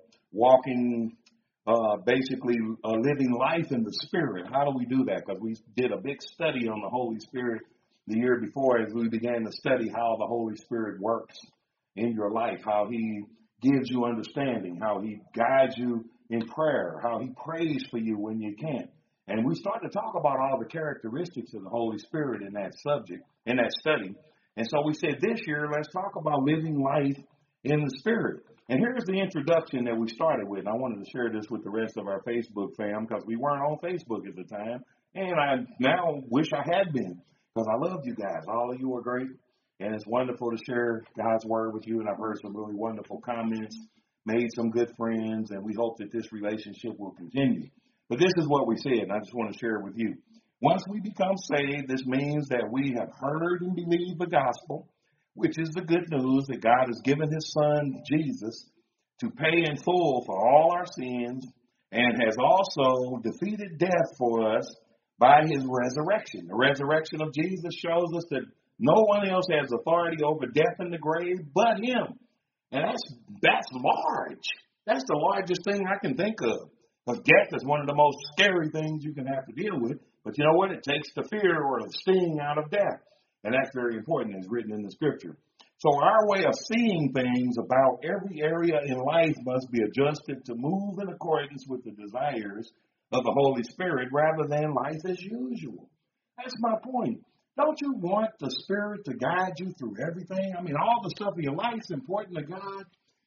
walking, basically living life in the Spirit. How do we do that? Because we did a big study on the Holy Spirit the year before as we began to study how the Holy Spirit works in your life, how He gives you understanding, how He guides you in prayer, how He prays for you when you can't. And we started to talk about all the characteristics of the Holy Spirit in that subject, in that study. And so we said this year, let's talk about living life in the Spirit. And here's the introduction that we started with. I wanted to share this with the rest of our Facebook fam because we weren't on Facebook at the time. And I now wish I had been because I loved you guys. All of you are great. And it's wonderful to share God's Word with you. And I've heard some really wonderful comments, made some good friends, and we hope that this relationship will continue. But this is what we said, and I just want to share it with you. Once we become saved, this means that we have heard and believed the gospel, which is the good news that God has given His Son, Jesus, to pay in full for all our sins and has also defeated death for us by His resurrection. The resurrection of Jesus shows us that no one else has authority over death and the grave but Him. And that's large. That's the largest thing I can think of. Because death is one of the most scary things you can have to deal with. But you know what? It takes the fear or the sting out of death. And that's very important, as written in the Scripture. So our way of seeing things about every area in life must be adjusted to move in accordance with the desires of the Holy Spirit rather than life as usual. That's my point. Don't you want the Spirit to guide you through everything? I mean, all the stuff in your life is important to God.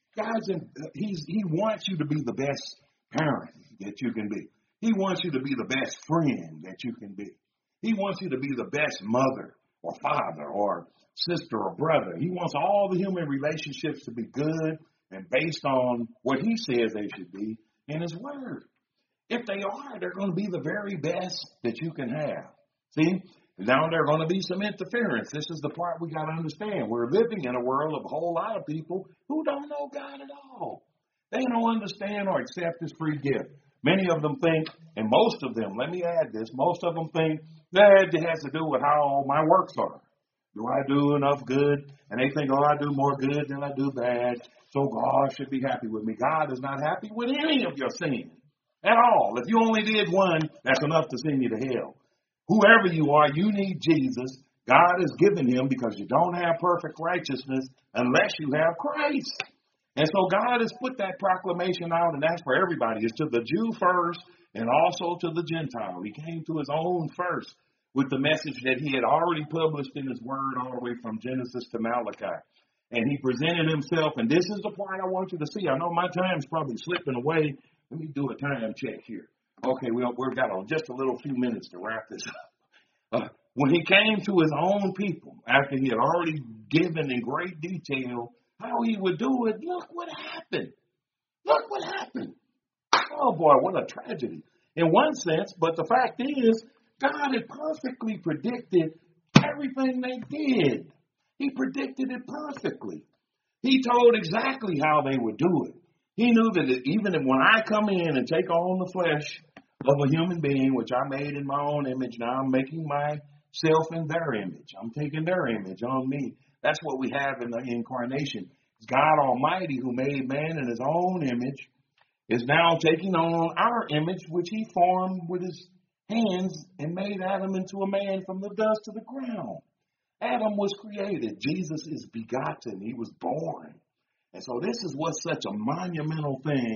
He wants you to be the best parent that you can be. He wants you to be the best friend that you can be. He wants you to be the best mother or father or sister or brother. He wants all the human relationships to be good and based on what He says they should be in His Word. If they are, they're going to be the very best that you can have. See? Now there are going to be some interference. This is the part we got to understand. We're living in a world of a whole lot of people who don't know God at all. They don't understand or accept His free gift. Many of them think, and most of them, let me add this, most of them think that it has to do with how all my works are. Do I do enough good? And they think, I do more good than I do bad, so God should be happy with me. God is not happy with any of your sin at all. If you only did one, that's enough to send you to hell. Whoever you are, you need Jesus. God has given Him because you don't have perfect righteousness unless you have Christ. And so God has put that proclamation out, and that's for everybody. It's to the Jew first and also to the Gentile. He came to His own first with the message that He had already published in His Word all the way from Genesis to Malachi. And He presented Himself, and this is the part I want you to see. I know my time's probably slipping away. Let me do a time check here. Okay, we've got just a little few minutes to wrap this up. When He came to His own people, after He had already given in great detail how He would do it, look what happened. Look what happened. Oh, boy, what a tragedy. In one sense, but the fact is, God had perfectly predicted everything they did. He predicted it perfectly. He told exactly how they would do it. He knew that even when I come in and take on the flesh of a human being, which I made in my own image, now I'm making myself in their image. I'm taking their image on me. That's what we have in the incarnation. God Almighty, who made man in His own image, is now taking on our image, which He formed with His hands and made Adam into a man from the dust of the ground. Adam was created. Jesus is begotten. He was born. And so this is what's such a monumental thing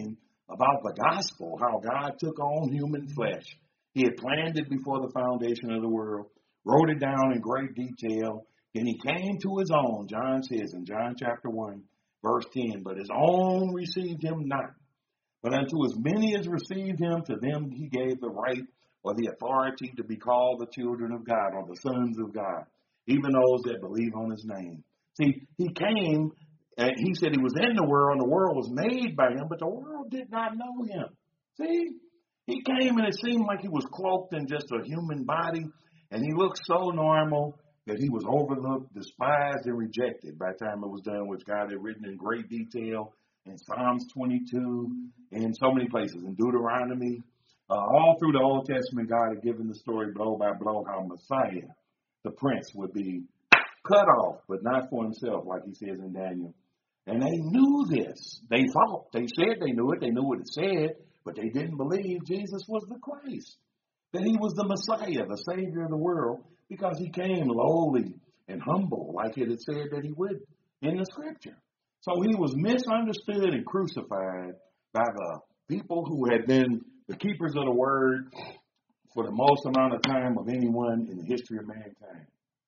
about the gospel, how God took on human flesh. He had planned it before the foundation of the world, wrote it down in great detail. Then he came to his own, John says in John chapter 1, verse 10, but his own received him not. But unto as many as received him, to them he gave the right or the authority to be called the children of God or the sons of God, even those that believe on his name. See, he came and he said he was in the world and the world was made by him, but the world did not know him. See, he came and it seemed like he was cloaked in just a human body, and he looked so normal that he was overlooked, despised, and rejected by the time it was done, which God had written in great detail in Psalms 22, in so many places, in Deuteronomy. All through the Old Testament, God had given the story blow by blow how Messiah, the prince, would be cut off, but not for himself, like he says in Daniel. And they knew this. They thought, they said they knew it, they knew what it said, but they didn't believe Jesus was the Christ, that he was the Messiah, the Savior of the world, because he came lowly and humble, like it had said that he would in the Scripture. So he was misunderstood and crucified by the people who had been the keepers of the word for the most amount of time of anyone in the history of mankind.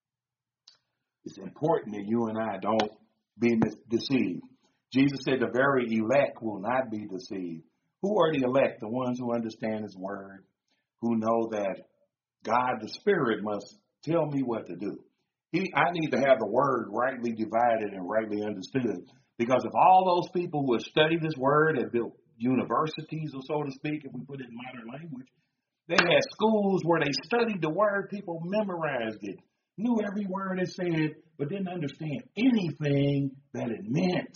It's important that you and I don't be deceived. Jesus said the very elect will not be deceived. Who are the elect? The ones who understand his word, who know that God, the Spirit, must tell me what to do. I need to have the word rightly divided and rightly understood. Because if all those people who have studied this word have built universities, or so to speak, if we put it in modern language, they had schools where they studied the word, people memorized it, knew every word it said, but didn't understand anything that it meant.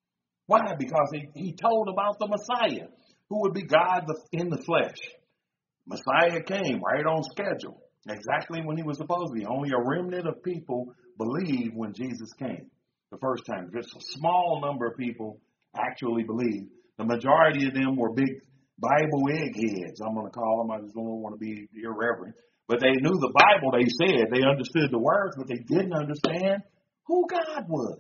Why? Because he told about the Messiah, who would be God in the flesh. Messiah came right on schedule, exactly when he was supposed to be. Only a remnant of people believed when Jesus came the first time. Just a small number of people actually believed. The majority of them were big Bible eggheads, I'm going to call them. I just don't want to be irreverent. But they knew the Bible, they said. They understood the words, but they didn't understand who God was.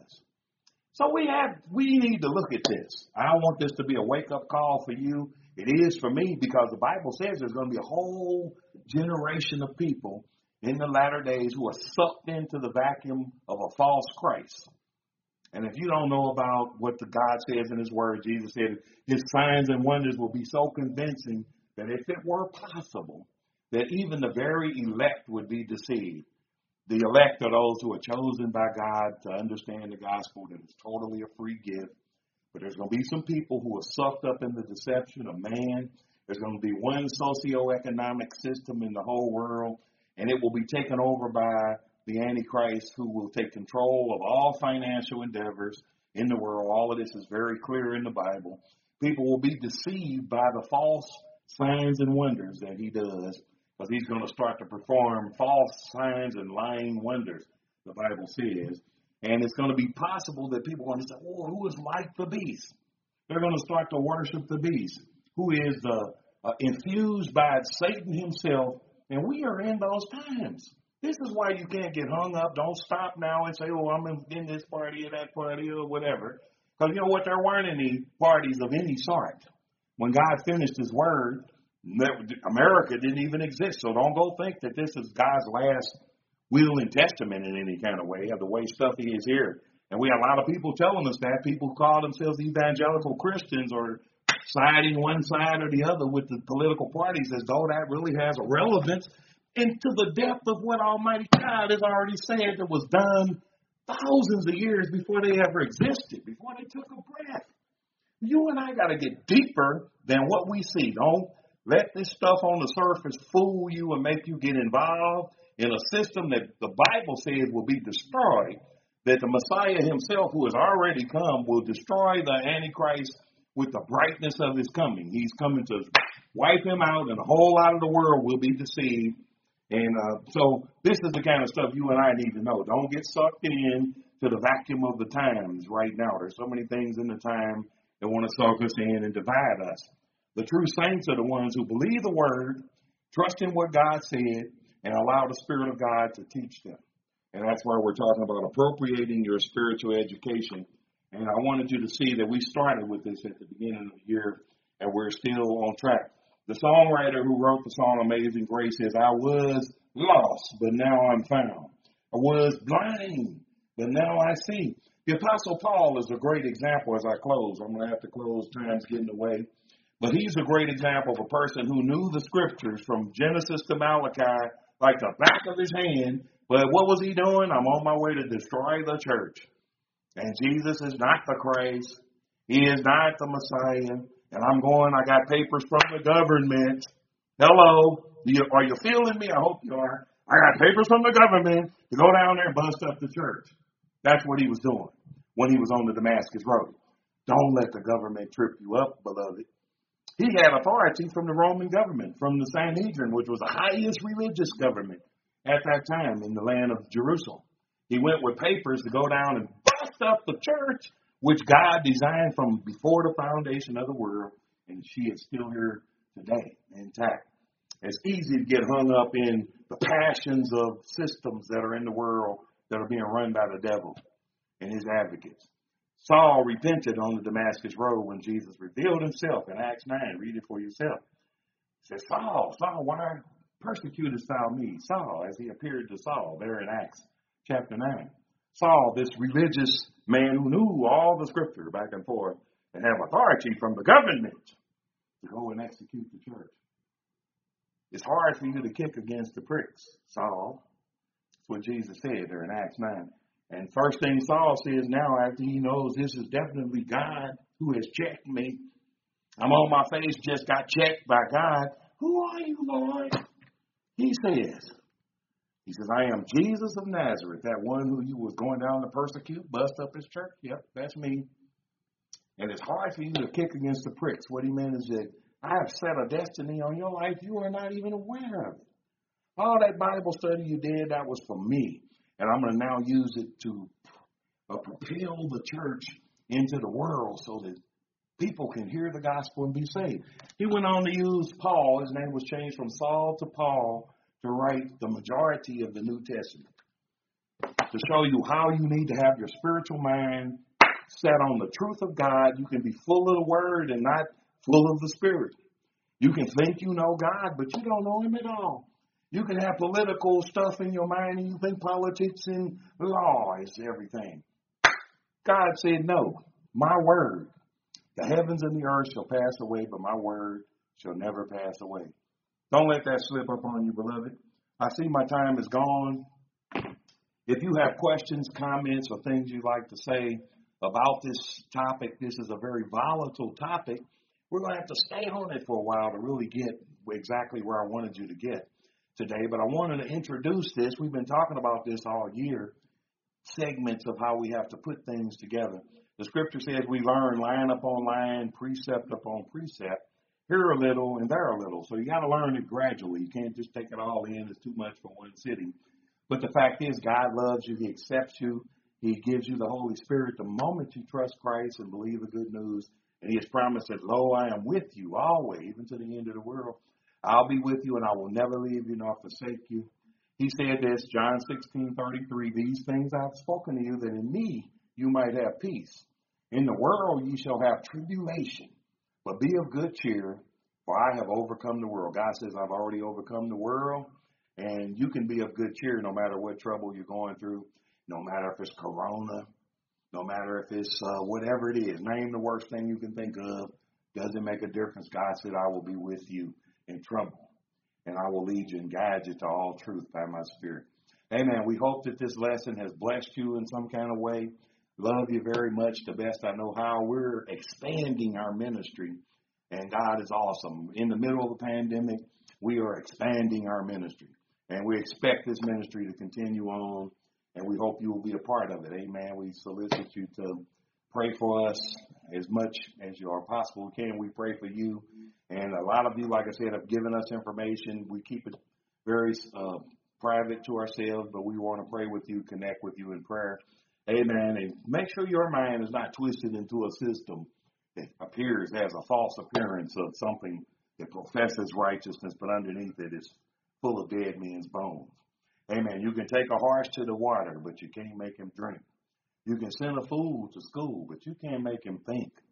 So we need to look at this. I want this to be a wake-up call for you. It is for me, because the Bible says there's going to be a whole generation of people in the latter days who are sucked into the vacuum of a false Christ. And if you don't know about what the God says in his word, Jesus said his signs and wonders will be so convincing that if it were possible, that even the very elect would be deceived. The elect are those who are chosen by God to understand the gospel, that it's totally a free gift. But there's going to be some people who are sucked up in the deception of man. There's going to be one socioeconomic system in the whole world, and it will be taken over by the Antichrist, who will take control of all financial endeavors in the world. All of this is very clear in the Bible. People will be deceived by the false signs and wonders that he does, because he's going to start to perform false signs and lying wonders, the Bible says. And it's going to be possible that people are going to say, oh, who is like the beast? They're going to start to worship the beast, who is infused by Satan himself. And we are in those times. This is why you can't get hung up. Don't stop now and say, oh, I'm in this party or that party or whatever. Because you know what? There weren't any parties of any sort. When God finished his word, America didn't even exist. So don't go think that this is God's last will and testament in any kind of way, of the way stuff is here. And we have a lot of people telling us that. People who call themselves evangelical Christians are siding one side or the other with the political parties as though that really has a relevance into the depth of what Almighty God has already said that was done thousands of years before they ever existed, before they took a breath. You and I got to get deeper than what we see. Don't let this stuff on the surface fool you and make you get involved in a system that the Bible says will be destroyed, that the Messiah himself, who has already come, will destroy the Antichrist with the brightness of his coming. He's coming to wipe him out, and a whole lot of the world will be deceived. And so this is the kind of stuff you and I need to know. Don't get sucked in to the vacuum of the times right now. There's so many things in the time that want to suck us in and divide us. The true saints are the ones who believe the word, trust in what God said, and allow the Spirit of God to teach them. And that's why we're talking about appropriating your spiritual education. And I wanted you to see that we started with this at the beginning of the year and we're still on track. The songwriter who wrote the song Amazing Grace says, I was lost, but now I'm found. I was blind, but now I see. The Apostle Paul is a great example as I close. I'm going to have to close, time's getting away. But he's a great example of a person who knew the scriptures from Genesis to Malachi like the back of his hand. But what was he doing? I'm on my way to destroy the church. And Jesus is not the Christ. He is not the Messiah. And I got papers from the government. Hello. Are you feeling me? I hope you are. I got papers from the government to go down there and bust up the church. That's what he was doing when he was on the Damascus Road. Don't let the government trip you up, beloved. He had authority from the Roman government, from the Sanhedrin, which was the highest religious government at that time in the land of Jerusalem. He went with papers to go down and bust up the church, which God designed from before the foundation of the world, and she is still here today, intact. It's easy to get hung up in the passions of systems that are in the world that are being run by the devil and his advocates. Saul repented on the Damascus Road when Jesus revealed himself in Acts 9. Read it for yourself. He says, Saul, why persecutest thou me? Saul, as he appeared to Saul there in Acts chapter 9. Saul, this religious man who knew all the scripture back and forth and have authority from the government to go and execute the church. It's hard for you to kick against the pricks, Saul. That's what Jesus said there in Acts 9. And first thing Saul says now, after he knows this is definitely God who has checked me, I'm on my face, just got checked by God. Who are you, Lord? He says, I am Jesus of Nazareth, that one who you was going down to persecute, bust up his church. Yep, that's me. And it's hard for you to kick against the pricks. What he meant is that I have set a destiny on your life you are not even aware of it. All that Bible study you did, that was for me. And I'm going to now use it to propel the church into the world so that people can hear the gospel and be saved. He went on to use Paul. His name was changed from Saul to Paul to write the majority of the New Testament, to show you how you need to have your spiritual mind set on the truth of God. You can be full of the word and not full of the spirit. You can think you know God, but you don't know him at all. You can have political stuff in your mind and you think politics and law is everything. God said, no, my word, the heavens and the earth shall pass away, but my word shall never pass away. Don't let that slip up on you, beloved. I see my time is gone. If you have questions, comments, or things you'd like to say about this topic, this is a very volatile topic. We're going to have to stay on it for a while to really get exactly where I wanted you to get today. But I wanted to introduce this. We've been talking about this all year, segments of how we have to put things together. The scripture says we learn line upon line, precept upon precept, here a little and there a little. So you got to learn it gradually. You can't just take it all in. It's too much for one sitting. But the fact is, God loves you. He accepts you. He gives you the Holy Spirit the moment you trust Christ and believe the good news. And he has promised that, lo, I am with you always, even to the end of the world. I'll be with you and I will never leave you nor forsake you. He said this, John 16:33, these things I've spoken to you, that in me you might have peace. In the world ye shall have tribulation, but be of good cheer, for I have overcome the world. God says, I've already overcome the world, and you can be of good cheer no matter what trouble you're going through, no matter if it's corona, no matter if it's whatever it is. Name the worst thing you can think of. Doesn't make a difference. God said, I will be with you in trouble, and I will lead you and guide you to all truth by my Spirit. Amen. We hope that this lesson has blessed you in some kind of way. Love you very much, the best I know how. We're expanding our ministry, and God is awesome. In the middle of the pandemic, we are expanding our ministry, and we expect this ministry to continue on, and we hope you will be a part of it. Amen. We solicit you to pray for us as much as you are possible can. We pray for you, and a lot of you, like I said, have given us information. We keep it very private to ourselves, but we want to pray with you, connect with you in prayer. Amen. And make sure your mind is not twisted into a system that appears as a false appearance of something that professes righteousness, but underneath it is full of dead men's bones. Amen. You can take a horse to the water, but you can't make him drink. You can send a fool to school, but you can't make him think.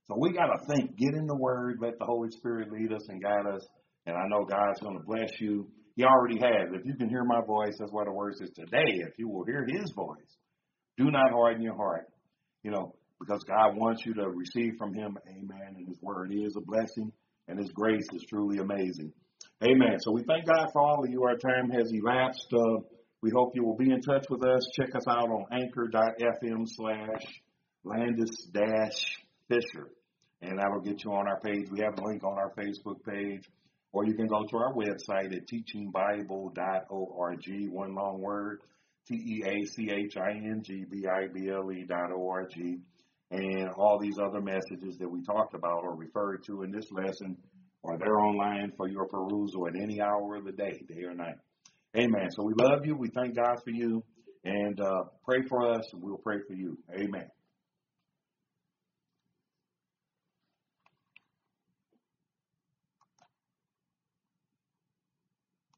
So we got to think, get in the Word, let the Holy Spirit lead us and guide us. And I know God's going to bless you. He already has. If you can hear my voice, that's what the word says today. If you will hear His voice, do not harden your heart. Because God wants you to receive from Him. Amen. And His Word is a blessing, and His grace is truly amazing. Amen. So we thank God for all of you. Our time has elapsed. We hope you will be in touch with us. Check us out on anchor.fm/Landis-Fisher. And that'll get you on our page. We have a link on our Facebook page. Or you can go to our website at teachingbible.org. One long word, TEACHINGBIBLE.org. And all these other messages that we talked about or referred to in this lesson are there online for your perusal at any hour of the day or night. Amen. So we love you. We thank God for you. And pray for us, and we'll pray for you. Amen.